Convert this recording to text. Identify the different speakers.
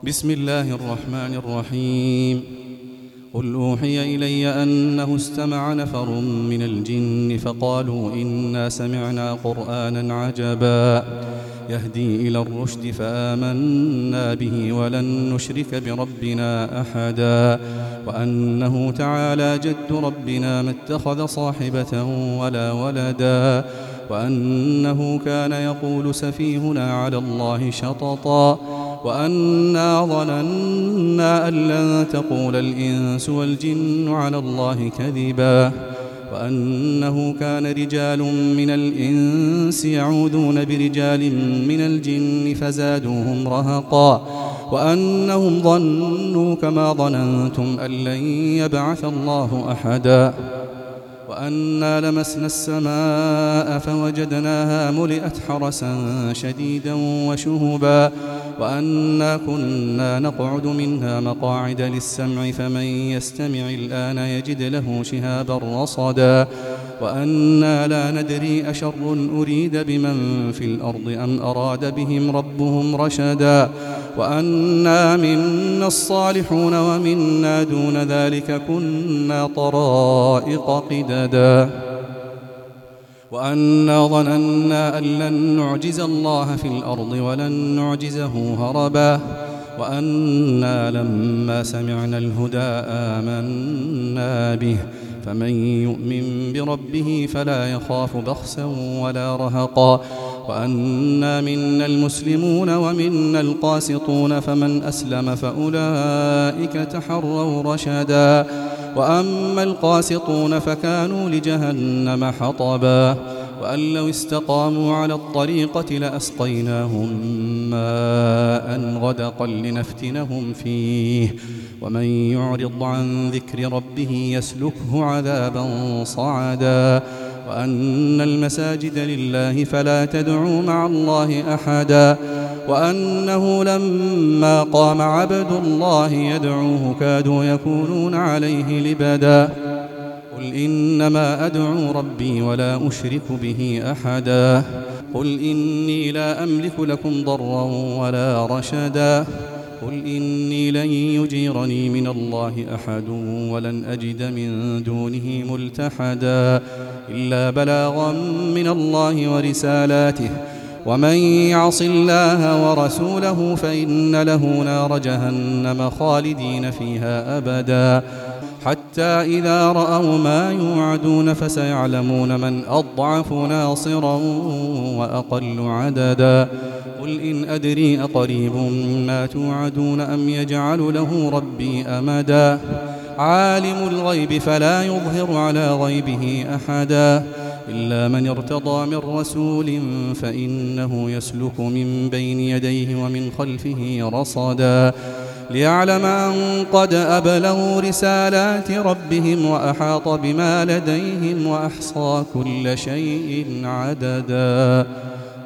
Speaker 1: بسم الله الرحمن الرحيم. قل أوحي إلي أنه استمع نفر من الجن فقالوا إنا سمعنا قرآنا عجبا يهدي إلى الرشد فآمنا به ولن نشرك بربنا أحدا وأنه تعالى جد ربنا ما اتخذ صاحبة ولا ولدا وأنه كان يقول سفيهنا على الله شططا وأنا ظننا أن لن تقول الإنس والجن على الله كذبا وأنه كان رجال من الإنس يعوذون برجال من الجن فزادوهم رهقا وأنهم ظنوا كما ظننتم أن لن يبعث الله أحدا وأنا لمسنا السماء فوجدناها ملئت حرسا شديدا وشهبا وأنا كنا نقعد منها مقاعد للسمع فمن يستمع الآن يجد له شهابا رصدا وأنا لا ندري أشر أريد بمن في الأرض أم أراد بهم ربهم رشدا وأنا منا الصالحون ومنا دون ذلك كنا طرائق قددا وأنا ظننا أن لن نعجز الله في الأرض ولن نعجزه هربا وأنا لما سمعنا الهدى آمنا به فمن يؤمن بربه فلا يخاف بخسا ولا رهقا وأنا منا المسلمون ومنا القاسطون فمن أسلم فأولئك تحروا رشدا وأما القاسطون فكانوا لجهنم حطبا وأن لو استقاموا على الطريقة لأسقيناهم ماء غدقا لنفتنهم فيه ومن يعرض عن ذكر ربه يسلكه عذابا صعدا وأن المساجد لله فلا تدعوا مع الله أحدا وأنه لما قام عبد الله يدعوه كادوا يكونون عليه لبدا قل إنما أدعو ربي ولا أشرك به أحدا قل إني لا أملك لكم ضرا ولا رشدا قل إني لن يجيرني من الله أحد ولن أجد من دونه ملتحدا إلا بلاغا من الله ورسالاته ومن يعص الله ورسوله فإن له نار جهنم خالدين فيها أبدا حتى إذا رأوا ما يوعدون فسيعلمون من أضعف ناصرا وأقل عددا قل إن أدري أقريب ما توعدون أم يجعل له ربي أمدا عالم الغيب فلا يظهر على غيبه أحدا إلا من ارتضى من رسول فإنه يسلك من بين يديه ومن خلفه رصدا ليعلم أن قد أبلغوا رسالات ربهم وأحاط بما لديهم وأحصى كل شيء عددا.